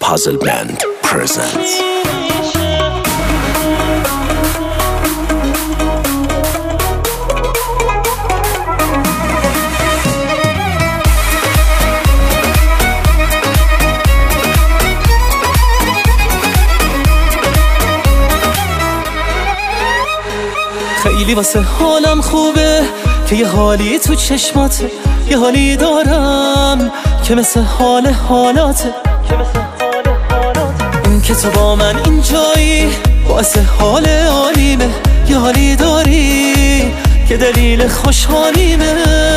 Puzzle Band presents. خیلی واسه حالم خوبه که یه حالی تو چشماته، یه حالی دارم که مثل حال حالاته. این که تو با من اینجایی باعث حال عالیمه، یه حالی داری که دلیل خوشحالیمه.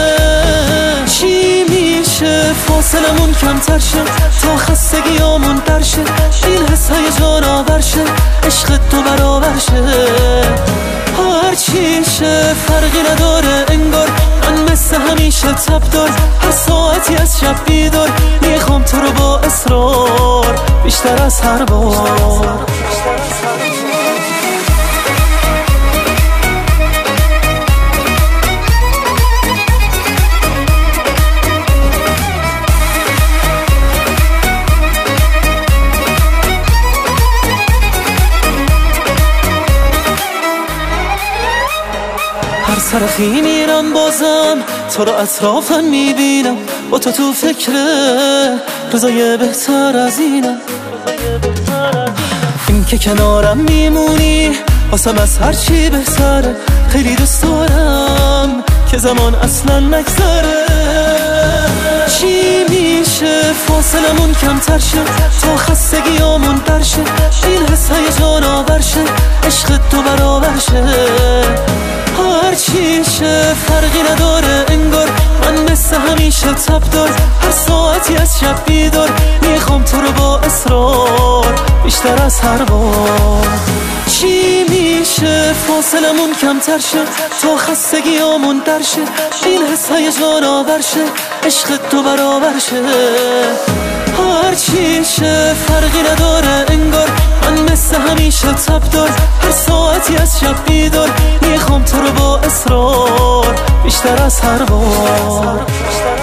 چی میشه فاصلمون کمتر شه تا خستگیامون در شه، این حس هیجان آور شه، عشق تو برابر شه. هر چی شه فرقی نداره انگار من مثل همیشه تب دار، هر ساعتی از شب بیدار میخوام تو رو با اصرار بیشتر از هر بار. هر سرخی میرم بازم تو رو اطرافم میبینم، با تو فکره روزای بهتر از اینم. این که کنارم میمونی واسم از هر چی بهتره، خیلی دوست دارم که زمان اصلا نگذره. چی میشه فاصلمون کمتر شه تا خستگیامون در شه، این حس هیجان آور شه، عشق تو برابر شه. هر چی شه فرقی نداره انگار من مثل همیشه تب دار، هر ساعتی از شب بیدار میخوام تو رو با اصرار بیشتر از هر بار. چی میشه فاصلمون کمتر شه تا خستگیامون در شه، این حس هیجان آور شه، عشق تو برابر شه. هر چی شه فرقی نداره انگار من مثل همیشه تب دار، هر ساعتی از شب بیدار میخوام تو رو با اصرار بیشتر از هر بار.